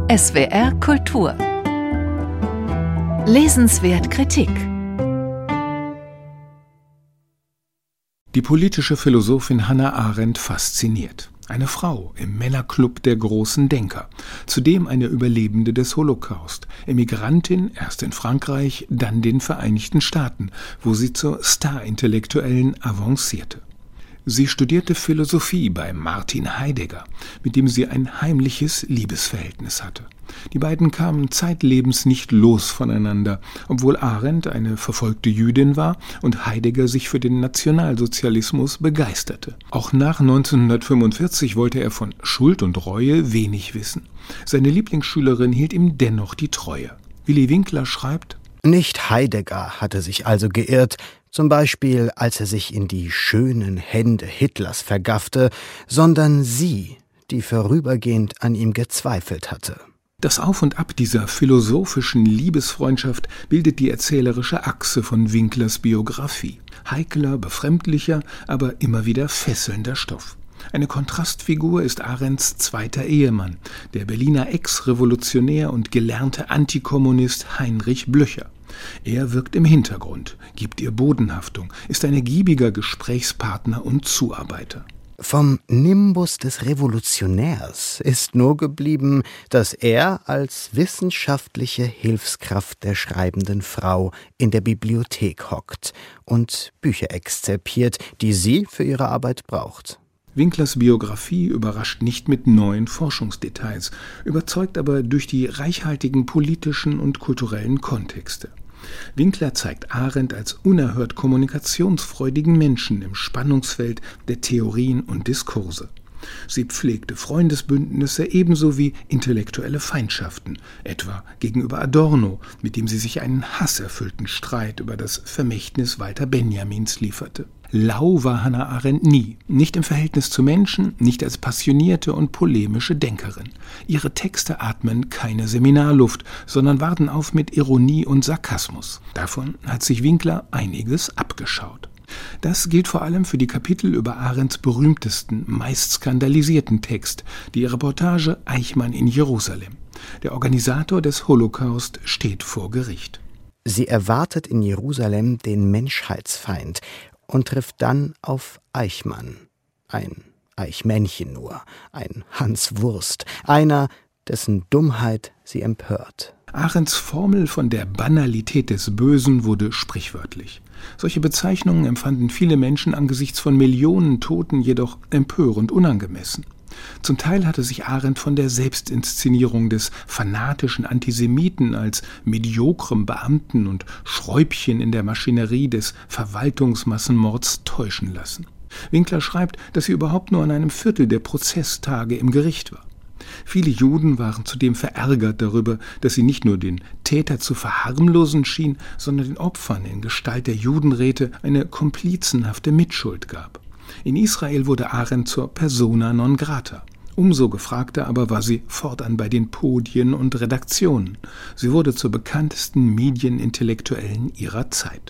SWR Kultur. Lesenswert Kritik. Die politische Philosophin Hannah Arendt fasziniert. Eine Frau im Männerclub der großen Denker, zudem eine Überlebende des Holocaust, Emigrantin, erst in Frankreich, dann den Vereinigten Staaten, wo sie zur Star-Intellektuellen avancierte. Sie studierte Philosophie bei Martin Heidegger, mit dem sie ein heimliches Liebesverhältnis hatte. Die beiden kamen zeitlebens nicht los voneinander, obwohl Arendt eine verfolgte Jüdin war und Heidegger sich für den Nationalsozialismus begeisterte. Auch nach 1945 wollte er von Schuld und Reue wenig wissen. Seine Lieblingsschülerin hielt ihm dennoch die Treue. Willi Winkler schreibt: Nicht Heidegger hatte sich also geirrt, zum Beispiel als er sich in die schönen Hände Hitlers vergaffte, sondern sie, die vorübergehend an ihm gezweifelt hatte. Das Auf und Ab dieser philosophischen Liebesfreundschaft bildet die erzählerische Achse von Winklers Biografie. Heikler, befremdlicher, aber immer wieder fesselnder Stoff. Eine Kontrastfigur ist Arendts zweiter Ehemann, der Berliner Ex-Revolutionär und gelernte Antikommunist Heinrich Blöcher. Er wirkt im Hintergrund, gibt ihr Bodenhaftung, ist ein ergiebiger Gesprächspartner und Zuarbeiter. Vom Nimbus des Revolutionärs ist nur geblieben, dass er als wissenschaftliche Hilfskraft der schreibenden Frau in der Bibliothek hockt und Bücher exzerpiert, die sie für ihre Arbeit braucht. Winklers Biografie überrascht nicht mit neuen Forschungsdetails, überzeugt aber durch die reichhaltigen politischen und kulturellen Kontexte. Winkler zeigt Arendt als unerhört kommunikationsfreudigen Menschen im Spannungsfeld der Theorien und Diskurse. Sie pflegte Freundesbündnisse ebenso wie intellektuelle Feindschaften, etwa gegenüber Adorno, mit dem sie sich einen hasserfüllten Streit über das Vermächtnis Walter Benjamins lieferte. Lau war Hannah Arendt nie, nicht im Verhältnis zu Menschen, nicht als passionierte und polemische Denkerin. Ihre Texte atmen keine Seminarluft, sondern warten auf mit Ironie und Sarkasmus. Davon hat sich Winkler einiges abgeschaut. Das gilt vor allem für die Kapitel über Arendts berühmtesten, meist skandalisierten Text, die Reportage Eichmann in Jerusalem. Der Organisator des Holocaust steht vor Gericht. Sie erwartet in Jerusalem den Menschheitsfeind und trifft dann auf Eichmann. Ein Eichmännchen nur, ein Hans Wurst, einer, dessen Dummheit sie empört. Arendts Formel von der Banalität des Bösen wurde sprichwörtlich. Solche Bezeichnungen empfanden viele Menschen angesichts von Millionen Toten jedoch empörend unangemessen. Zum Teil hatte sich Arendt von der Selbstinszenierung des fanatischen Antisemiten als mediokrem Beamten und Schräubchen in der Maschinerie des Verwaltungsmassenmords täuschen lassen. Winkler schreibt, dass sie überhaupt nur an einem Viertel der Prozesstage im Gericht war. Viele Juden waren zudem verärgert darüber, dass sie nicht nur den Täter zu verharmlosen schien, sondern den Opfern in Gestalt der Judenräte eine komplizenhafte Mitschuld gab. In Israel wurde Arendt zur Persona non grata. Umso gefragter aber war sie fortan bei den Podien und Redaktionen. Sie wurde zur bekanntesten Medienintellektuellen ihrer Zeit.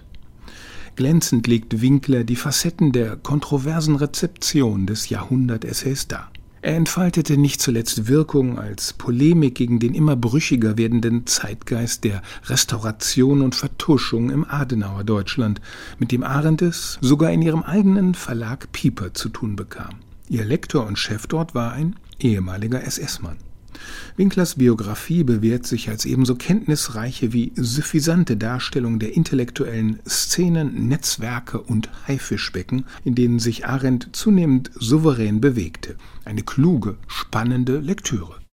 Glänzend legt Winkler die Facetten der kontroversen Rezeption des Jahrhundert-Essays dar. Er entfaltete nicht zuletzt Wirkung als Polemik gegen den immer brüchiger werdenden Zeitgeist der Restauration und Vertuschung im Adenauer Deutschland, mit dem Arendt es sogar in ihrem eigenen Verlag Piper zu tun bekam. Ihr Lektor und Chef dort war ein ehemaliger SS-Mann. Winklers Biografie bewährt sich als ebenso kenntnisreiche wie suffisante Darstellung der intellektuellen Szenen, Netzwerke und Haifischbecken, in denen sich Arendt zunehmend souverän bewegte. Eine kluge, spannende Lektüre.